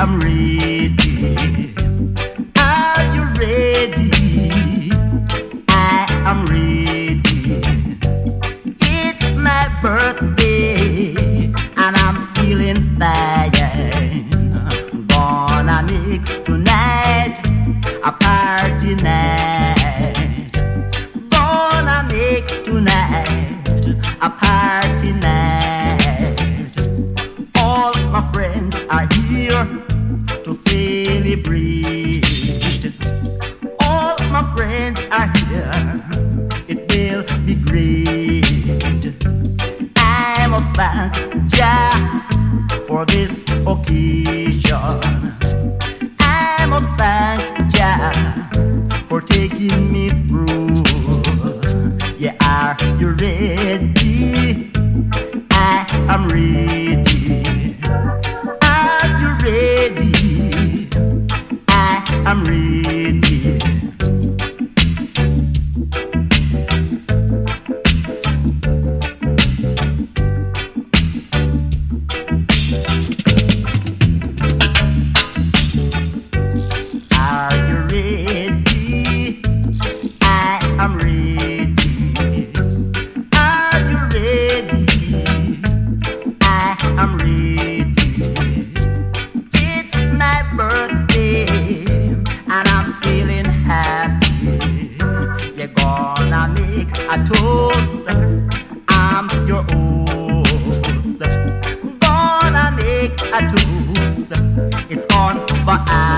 am ready. Are you ready? I am ready. It's my birthday and I'm feeling fine. Gonna make tonight a party night. Gonna make tonight a party night. All my friends are here to celebrate. All my friends are here. It will be great. I must thank Jah for this occasion. I must thank Jah for taking me through. Yeah, are you ready? I am ready. Are you ready? I am ready. Are you ready? I am ready. Are you ready? I am ready. It's my birthday and I'm feeling happy. You're gonna make a toast. I'm your host. Gonna make a toast. It's on for us.